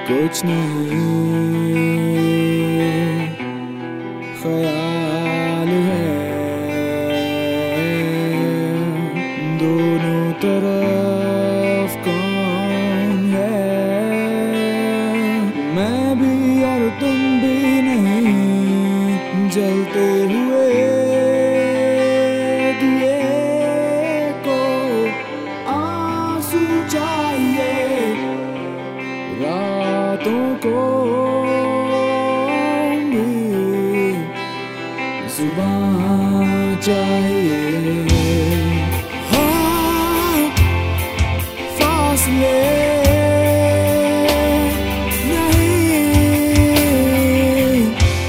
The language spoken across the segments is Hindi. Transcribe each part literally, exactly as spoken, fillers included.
कुछ नहीं ख्याल है दोनों तरफ कौन है, मैं भी और तुम भी नहीं, जलते हुए दिए को आंसू चाहिए, रातों को भी सुबह चाहिए। हाँ, फासले नहीं,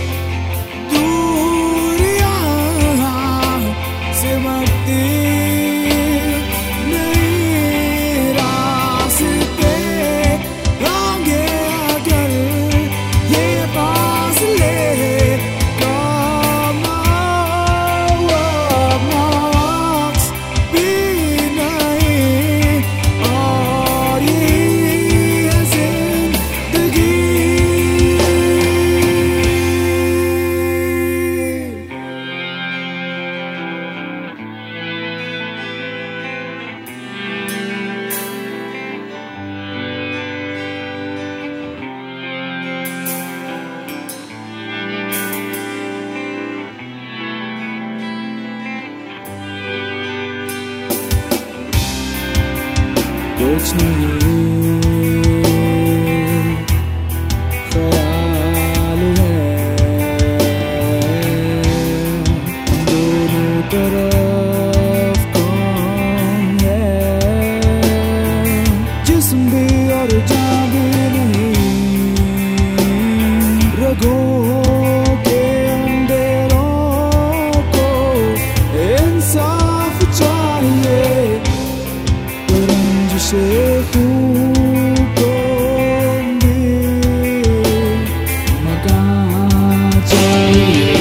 दूरियां सिमटती नहीं, रास्ते होंगे अगर ये फासले कम मार्क्स भी नहीं, और ये है जिंदगी। कुछ नहीं ख्याल है दोनों तरफ कौन है, जिस्म भी और जान भी नहीं, रगों के अंधेरों को इंसाफ चाहिए, से खून को भी मकान चाहिए।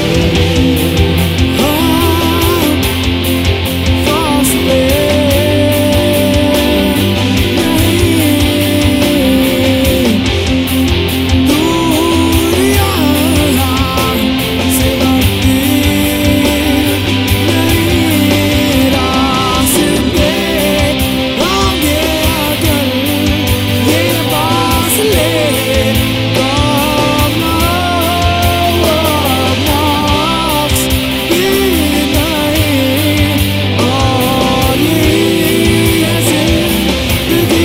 हाँ, फासले नहीं, दूरियां सिमटती नहीं, रास्ते होंगे अगर ये फासले कम मार्क्स भी नहीं, और ये है जिंदगी।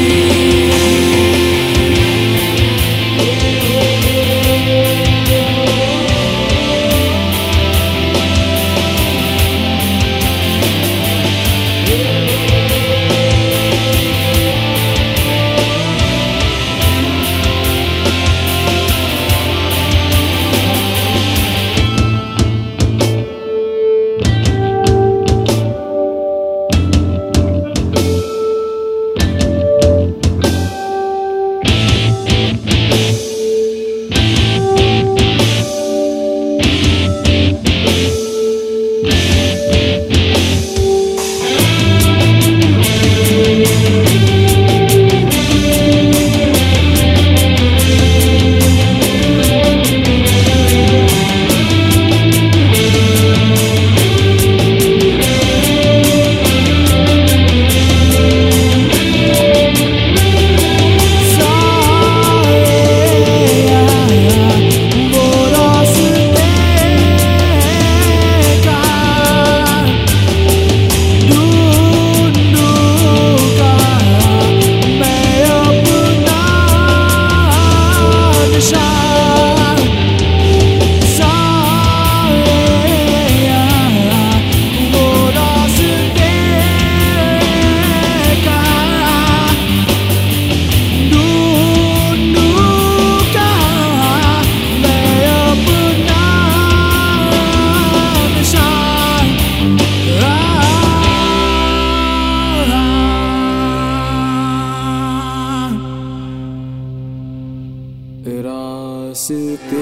रास्ते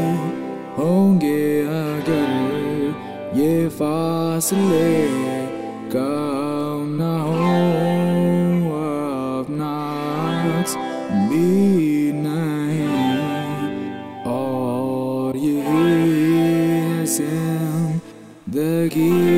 होंगे अगर ये फासले कम ना हो, अब नाक्स भी नहीं। जिंदगी